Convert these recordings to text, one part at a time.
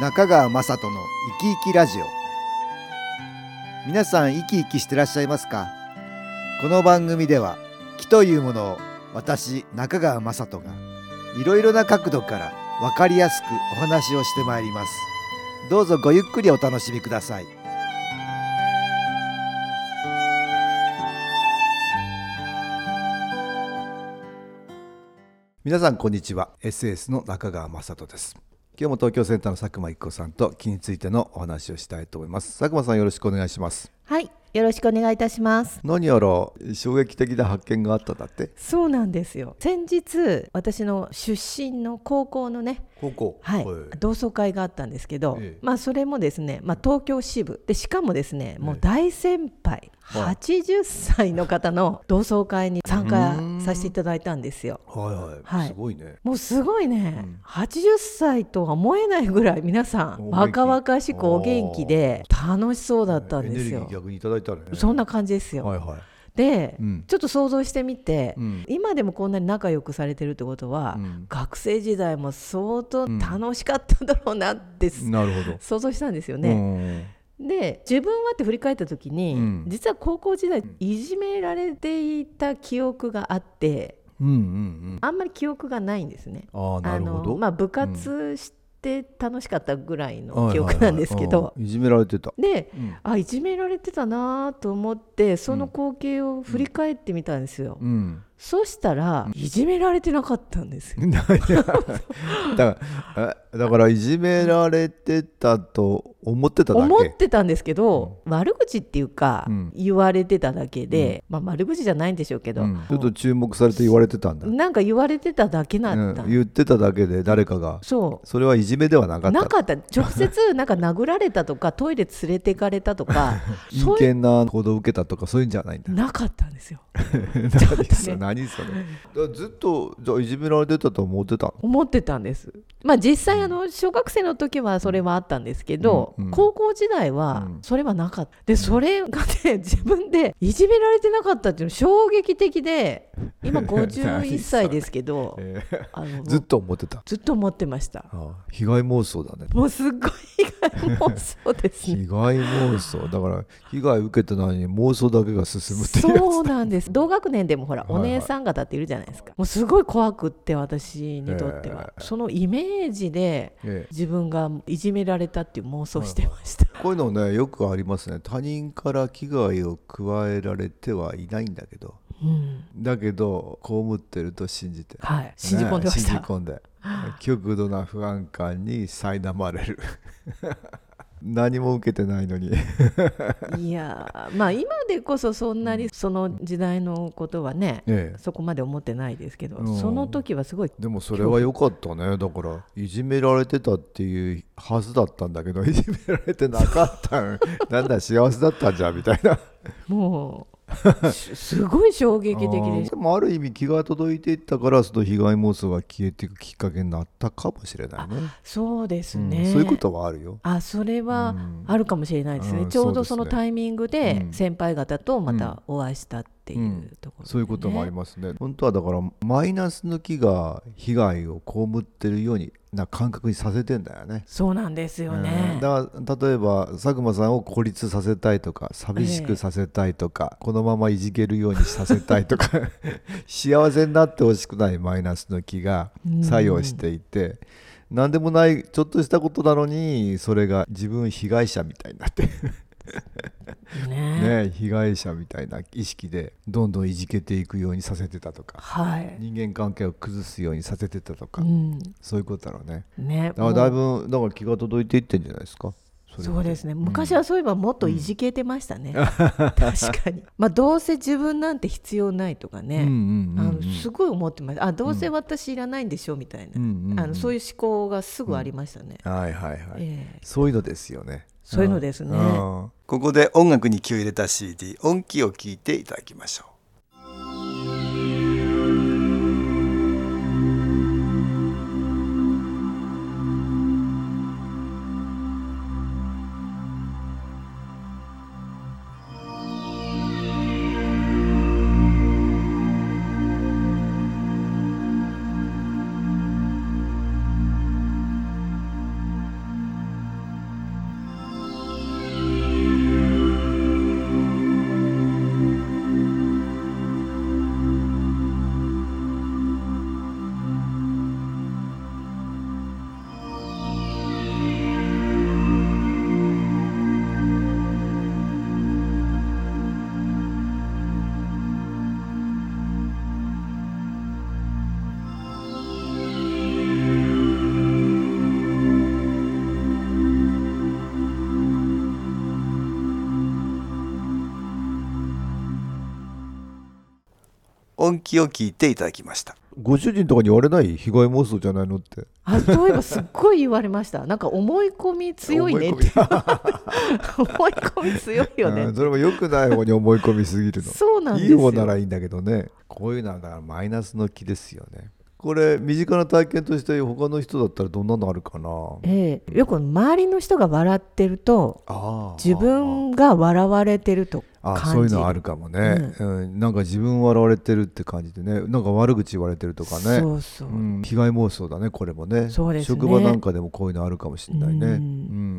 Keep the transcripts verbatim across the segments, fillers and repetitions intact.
中川雅人の生き生きラジオ。皆さん生き生きしてらっしゃいますか？この番組では気というものを私中川雅人がいろいろな角度から分かりやすくお話をしてまいります。どうぞごゆっくりお楽しみください。皆さんこんにちは。 エスエス の中川雅人です。今日も東京センターの佐久間一子さんと気についてのお話をしたいと思います。佐久間さん、よろしくお願いします。 はい、よろしくお願いいたします。 何やら衝撃的な発見があったんだって。 そうなんですよ。先日私の出身の高校のね、 高校、 はい、同窓会があったんですけど、ええ、まあそれもですね、まあ、東京支部で、しかもですね、もう大先輩、ええ、はちじゅっさいの方の同窓会に参加させていただいたんですよ。 はいはい、はい、すごいね。 もうすごいね、うん、はちじゅっさいとは思えないぐらい皆さん若々しくお元気で楽しそうだったんですよ。 エネルギー逆にいただいたね。 そんな感じですよ。 はいはい。 で、 うん、 ちょっと想像してみて、うん、今でもこんなに仲良くされてるってことは、うん、学生時代も相当楽しかったんだろうなって、うん、なるほど想像したんですよね。で、自分はって振り返った時に、うん、実は高校時代いじめられていた記憶があって、うんうんうん、あんまり記憶がないんですね。 あ、なるほど。 あの、まあ、部活してで楽しかったぐらいの記憶なんですけど、はいはいはい、 いじめられてたで、うん、あ、いじめられてたなと思ってその光景を振り返ってみたんですよ、うんうん、そしたら、うん、いじめられてなかったんですよだからだからいじめられてたと思ってただけ思ってたんですけど、うん、悪口っていうか、うん、言われてただけで、うん、まあ、悪口じゃないんでしょうけど、うん、 ちょっと注目されて言われてたんだ。 なんか言われてただけなんだ、 うん、言ってただけで誰かが、そうそれはいじめではなかったなかった。直接なんか殴られたとかトイレ連れてかれたとか陰険な行動を受けたとかそういうんじゃないんだ。 なかったんですよ何それ、何それ。だずっとじゃあいじめられてたと思ってたの？ 思ってたんです。まあ実際あの小学生の時はそれはあったんですけど、うんうん、高校時代はそれはなかった。でそれがね、自分でいじめられてなかったっていうの衝撃的で、今ごじゅういっさいですけど、えー、あのずっと思ってた。 ずっと思ってました。 ああ、被害妄想だね。 もうすっごい被害妄想ですね。 被害妄想だから被害受けてないのに妄想だけが進むっていうやつ。 そうなんです。同学年でもほら、はいはい、お姉さん方っているじゃないですか。もうすごい怖くって、私にとっては、えー、そのイメージで自分がいじめられたっていう妄想してました、 はいはい、こういうのねよくありますね。他人から危害を加えられてはいないんだけど、うん、だけど被ってると信じて、 はい、信じ込んでました、 ね、信じ込んで極度な不安感に苛まれる何も受けてないのにいや、まあ今でこそそんなにその時代のことはね、ええ、そこまで思ってないですけど、うん、その時はすごい。 でもそれは良かったね。だからいじめられてたっていうはずだったんだけどいじめられてなかったなんだ幸せだったんじゃんみたいなもうすごい衝撃的でした。 でもある意味気が届いていったからその被害妄想が消えていくきっかけになったかもしれないね。 そうですね、 うん、そういうことはあるよ。 あ、それはあるかもしれないですね、うん、ちょうどそのタイミングで先輩方とまたお会いしたっていうところ、ね、うん、 そういうこともありますね。本当はだからマイナスの気が被害を被ってるようにな感覚にさせてんだよね。 そうなんですよね、 うん、だから例えば佐久間さんを孤立させたいとか寂しくさせたいとか、えー、このままいじけるようにさせたいとか幸せになってほしくないマイナスの気が作用していて、うん、何でもないちょっとしたことなのにそれが自分被害者みたいになってねね、被害者みたいな意識でどんどんいじけていくようにさせてたとか、はい、人間関係を崩すようにさせてたとか、うん、そういうことだろうね。ね、だからだいぶだから気が届いていってんじゃないですか。 そ, そうですね、昔はそういえばもっといじけてましたね、うん、確かにまあどうせ自分なんて必要ないとかね、すごい思ってました。あ、どうせ私いらないんでしょみたいな、うんうん、あのそういう思考がすぐありましたね、 うん、はいはいはい、えー、そういうのですよね。 そういうのですね。 ここで音楽に気を入れた シーディー 音気を聞いていただきましょう。 音気を聞いていただきました。ご主人とかに言われない？被害妄想じゃないのって。 あ、そういえばすっごい言われました。なんか思い込み強いねって思い込み強いよね。 それも良くない方に思い込みすぎるの。 そうなんですよ。 いい方ならいいんだけどね。こういうのはだからマイナスの気ですよね。これ身近な体験として他の人だったらどんなのあるかな。 ええ、よく周りの人が笑ってると自分が笑われてると感じる。 あ、そういうのあるかもね、うんうん、なんか自分笑われてるって感じでね、なんか悪口言われてるとかね。 そうそう、うん、 被害妄想だねこれもね。そうですね。職場なんかでもこういうのあるかもしれないね。うん、うん、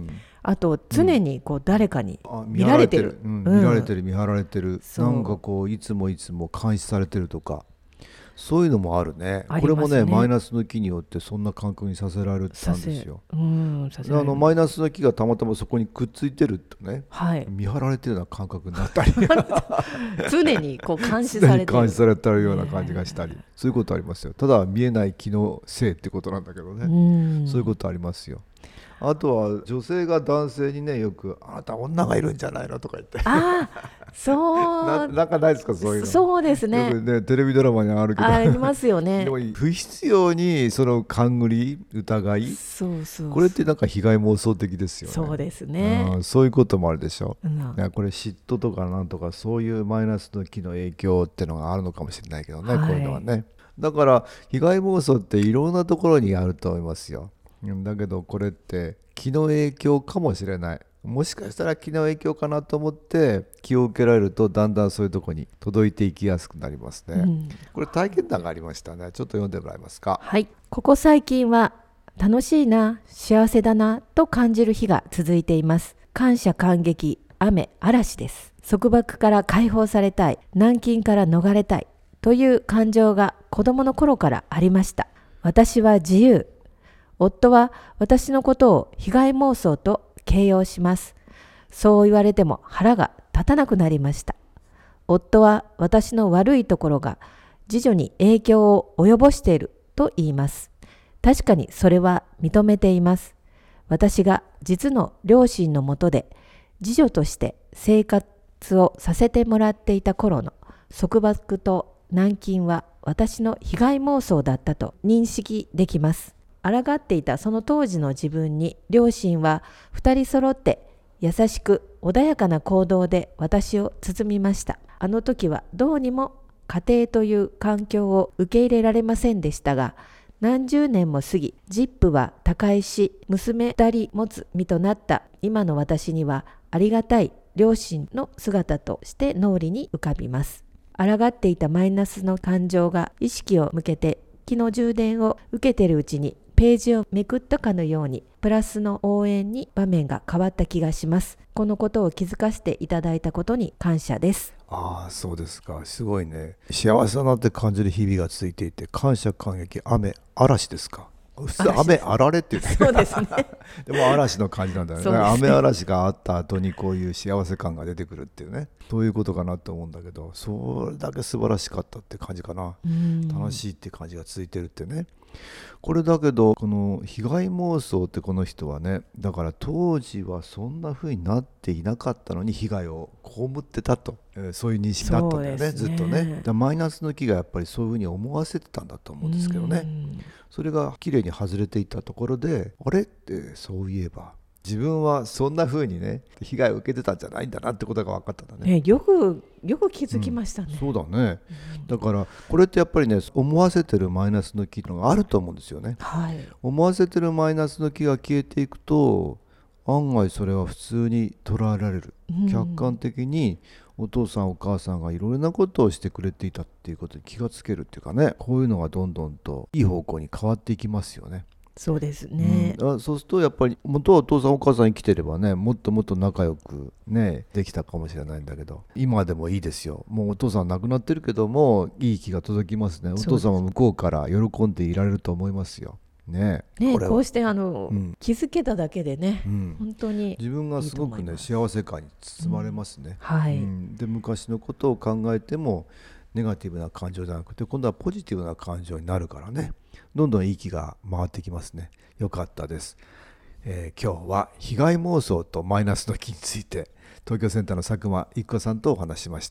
あと常にこう誰かに見られてる、 うん、見られてる、見張られてる、なんかこういつもいつも監視されてるとか、そういうのもあるね。これもね、マイナスの気によってそんな感覚にさせられたんですよ。うん、させられる。あのマイナスの気がたまたまそこにくっついてるとね、はい、見張られてるような感覚になったり常にこう監視されてる監視されてるような感じがしたり、そういうことありますよ。ただ見えない気のせいってことなんだけどね、うん、そういうことありますよ。あとは女性が男性にね、よくあなた女がいるんじゃないのとか言って、 あそうな, なんかないですか、そういうの。 そうですね、 よくねテレビドラマにあるけどありますよね。 でも不必要にその勘繰り疑い、そうそうそう、これってなんか被害妄想的ですよね。 そうですね、 うん、そういうこともあるでしょ、うん、いやこれ嫉妬とかなんとかそういうマイナスの気の影響ってのがあるのかもしれないけどね、はい、こういうのはね。だから被害妄想っていろんなところにあると思いますよ。だけどこれって気の影響かもしれない。もしかしたら気の影響かなと思って気を受けられると、だんだんそういうところに届いていきやすくなりますね、うん、これ体験談がありましたね。ちょっと読んでもらえますか。 はい、ここ最近は楽しいな、幸せだなと感じる日が続いています。感謝感激雨嵐です。束縛から解放されたい、軟禁から逃れたいという感情が子供の頃からありました。私は自由。夫は私のことを被害妄想と形容します。そう言われても腹が立たなくなりました。夫は私の悪いところが次女に影響を及ぼしていると言います。確かにそれは認めています。私が実の両親のもとで次女として生活をさせてもらっていた頃の束縛と軟禁は私の被害妄想だったと認識できます。抗っていたその当時の自分に両親は二人揃って優しく穏やかな行動で私を包みました。あの時はどうにも家庭という環境を受け入れられませんでしたが、何十年も過ぎ、ジップは他界し、娘二人持つ身となった今の私にはありがたい両親の姿として脳裏に浮かびます。抗っていたマイナスの感情が意識を向けて気の充電を受けているうちにページをめくったかのようにプラスの応援に場面が変わった気がします。このことを気づかせていただいたことに感謝です。 ああ、そうですか。すごいね。幸せだなって感じる日々が続いていて、感謝感激雨嵐ですか。普通雨あられって言うね。 そうですね。 でも嵐の感じなんだよね。ね、雨嵐があった後にこういう幸せ感が出てくるっていうね、そういうことかなと思うんだけど、それだけ素晴らしかったって感じかな。楽しいって感じが続いてるってね。これだけどこの被害妄想ってこの人はね、だから当時はそんな風になっていなかったのに被害を被ってたと、えー、そういう認識だったんだよ ね, ねずっとね。だマイナスの気がやっぱりそういう風に思わせてたんだと思うんですけどね。それがきれいに外れていったところで、あれってそういえば自分はそんな風にね被害を受けてたんじゃないんだなってことが分かったんだね。 ね、よくよく気づきましたね、 うん、そうだね、うん、だからこれってやっぱりね、思わせてるマイナスの気のがあると思うんですよね、はい、思わせてるマイナスの気が消えていくと案外それは普通に捉えられる、うん、客観的にお父さんお母さんがいろいろなことをしてくれていたっていうことに気がつけるっていうかね、こういうのがどんどんといい方向に変わっていきますよね。 そうですね、 うん、そうするとやっぱり元はお父さんお母さん生きてればね、もっともっと仲良くねできたかもしれないんだけど、今でもいいですよ。もうお父さん亡くなってるけどもいい気が届きますね。お父さんも向こうから喜んでいられると思いますよね。 ね、こ, こうしてあの、うん、気づけただけでね、うん、本当に自分がすごくね幸せ感に包まれますね、 うん、はい、 うん、で昔のことを考えてもネガティブな感情じゃなくて今度はポジティブな感情になるからね、どんどんいい気が回ってきますね。よかったです、えー、今日は被害妄想とマイナスの気について東京センターの佐久間一子さんとお話ししました。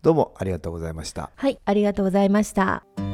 どうもありがとうございました。 はい、ありがとうございました。